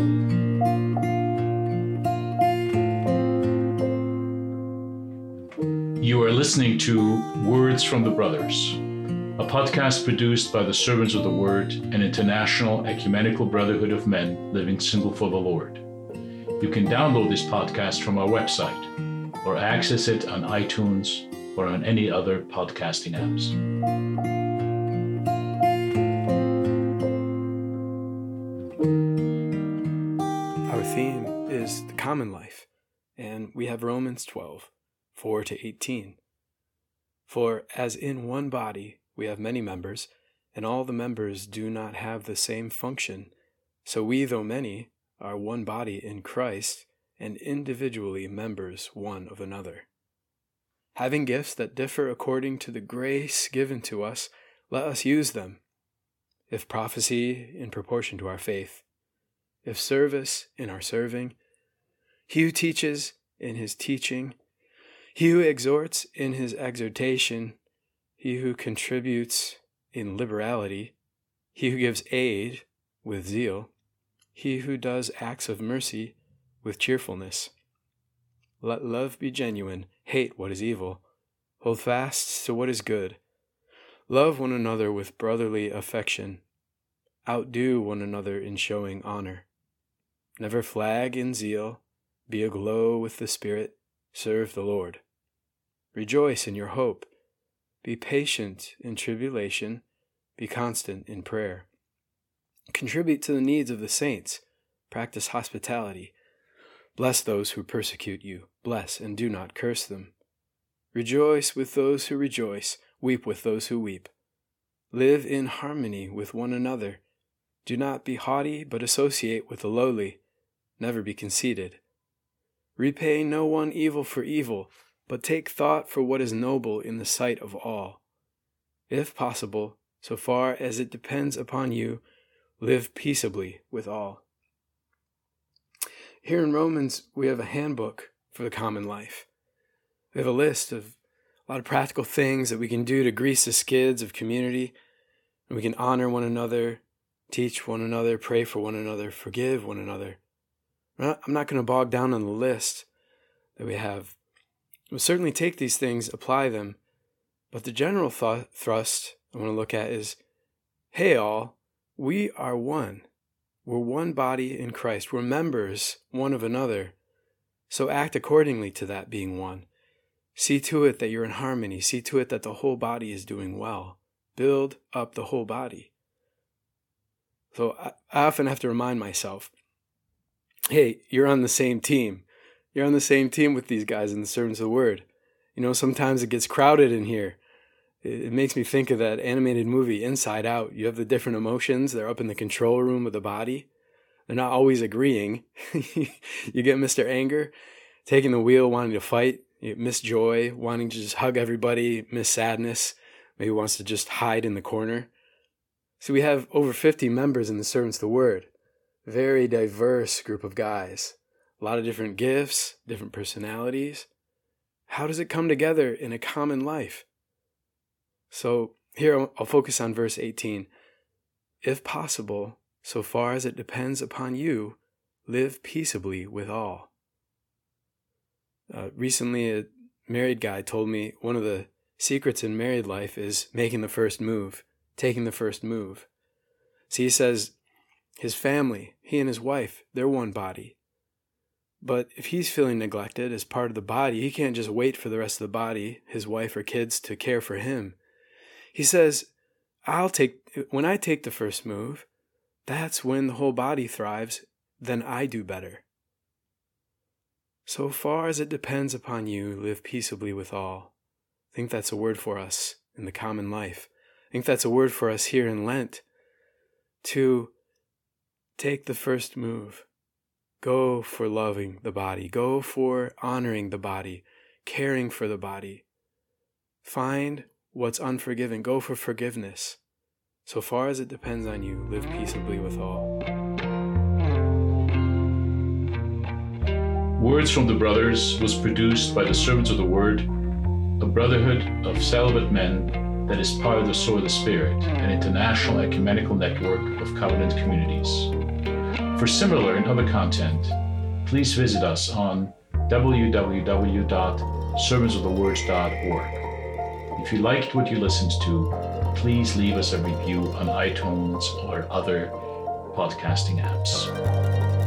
You are listening to Words from the Brothers, a podcast produced by the Servants of the Word, an international ecumenical brotherhood of men living single for the Lord. You can download this podcast from our website or access it on iTunes or on any other podcasting apps. Our theme is the common life, and we have Romans 12, 4-18. For as in one body we have many members, and all the members do not have the same function, so we, though many, are one body in Christ, and individually members one of another. Having gifts that differ according to the grace given to us, let us use them. If prophecy, in proportion to our faith. If service, in our serving. He who teaches, in his teaching. He who exhorts, in his exhortation. He who contributes, in liberality. He who gives aid, with zeal. He who does acts of mercy, with cheerfulness. Let love be genuine, hate what is evil. Hold fast to what is good. Love one another with brotherly affection. Outdo one another in showing honor. Never flag in zeal. Be aglow with the Spirit. Serve the Lord. Rejoice in your hope. Be patient in tribulation. Be constant in prayer. Contribute to the needs of the saints. Practice hospitality. Bless those who persecute you. Bless and do not curse them. Rejoice with those who rejoice. Weep with those who weep. Live in harmony with one another. Do not be haughty, but associate with the lowly. Never be conceited. Repay no one evil for evil, but take thought for what is noble in the sight of all. If possible, so far as it depends upon you, live peaceably with all. Here in Romans, we have a handbook for the common life. We have a list of a lot of practical things that we can do to grease the skids of community. And we can honor one another, teach one another, pray for one another, forgive one another. I'm not going to bog down on the list that we have. We'll certainly take these things, apply them. But the general thrust I want to look at is, hey all, we are one. We're one body in Christ. We're members one of another. So act accordingly to that being one. See to it that you're in harmony. See to it that the whole body is doing well. Build up the whole body. So I often have to remind myself, hey, you're on the same team. You're on the same team with these guys in the Servants of the Word. You know, sometimes it gets crowded in here. It makes me think of that animated movie, Inside Out. You have the different emotions. They're up in the control room of the body. They're not always agreeing. You get Mr. Anger, taking the wheel, wanting to fight. You get Miss Joy, wanting to just hug everybody. Miss Sadness, maybe wants to just hide in the corner. So we have over 50 members in the Servants of the Word. Very diverse group of guys. A lot of different gifts, different personalities. How does it come together in a common life? So here I'll focus on verse 18. If possible, so far as it depends upon you, live peaceably with all. Recently, a married guy told me one of the secrets in married life is making the first move, taking the first move. See, he says his family, he and his wife, they're one body. But if he's feeling neglected as part of the body, he can't just wait for the rest of the body, his wife or kids, to care for him. He says, when I take the first move, that's when the whole body thrives, then I do better. So far as it depends upon you, live peaceably with all. I think that's a word for us in the common life. I think that's a word for us here in Lent, to take the first move. Go for loving the body. Go for honoring the body, caring for the body. Find what's unforgiving. Go for forgiveness. So far as it depends on you, live peaceably with all. Words from the Brothers was produced by the Servants of the Word, a brotherhood of celibate men that is part of the Sword of the Spirit, an international ecumenical network of covenant communities. For similar and other content, please visit us on www.servantsofthewords.org. If you liked what you listened to, please leave us a review on iTunes or other podcasting apps.